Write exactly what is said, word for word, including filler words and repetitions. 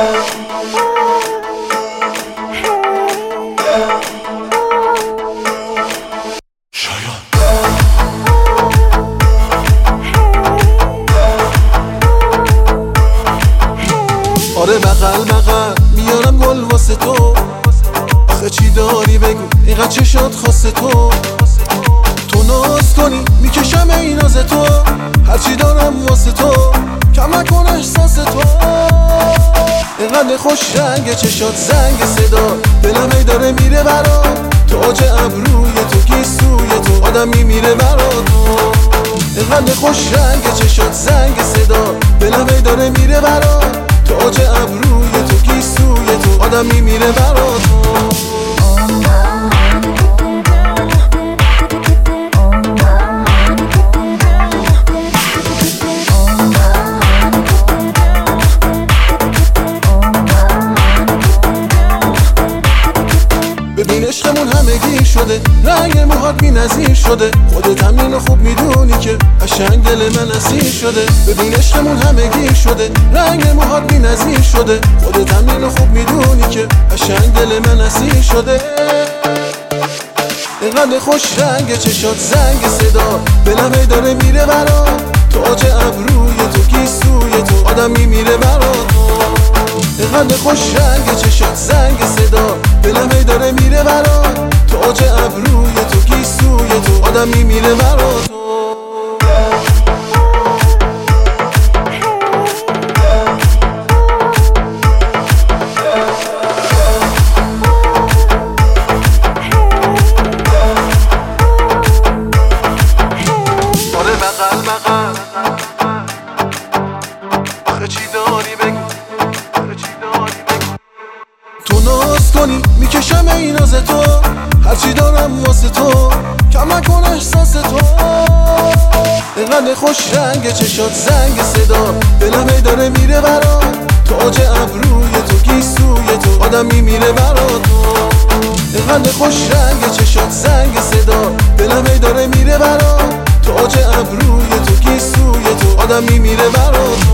آره بغل بغل میارم گل واسه تو، آخه چی داری بگو اینقدر چشات خاصه تو. تو ناز کنی میکشم این ناز تو، هرچی دارم واسه تو کم نکن احساس تو. اینقدر خوش رنگ چشات زنگ صدا، دلم ای داره میره برا تو، آج ابروی تو گیسوی تو آدم میمیره برا تو. اینقدر خوش رنگ چشات زنگ صدا، دلم ای داره میره برا تو، آج ابروی تو گیسوی تو آدم میمیره برا تو. ببین عشقمون همه گیر شده، رنگ موهات بی نظیر شده، خودت هم اینو خوب میدونی که قشنگ دل من اسیر شده. ببین عشقمون همه گیر شده، رنگ موهات بی نظیر شده، خودت هم اینو خوب میدونی که قشنگ دل من اسیر شده. اینقدر خوش رنگ چشات زنگ صدا، دلم ای داره میره برا تو، آج ابروی تو گیسوی تو آدم میمیره برا تو. اینقدر خوش رنگ چشات زنگ صدا، دلم ای داره میره برا تو، آج ابروی تو گیسوی تو آدم میمیره برا تو. آره بغل بغل آخه چی داری بگو، تو ناز کنی میکشم این ناز تو، هرچی دارم واسه تو کم نکن احساس تو. اینقدر خوش رنگ چشات زنگ صدا، دلم ای داره میره برا تو، آج ابروی تو گیسوی تو آدم میمیره برا تو. اینقدر خوش رنگ چشات زنگ صدا، دلم ای داره میره برا تو، آج ابروی تو گیسوی تو آدم میمیره برا تو.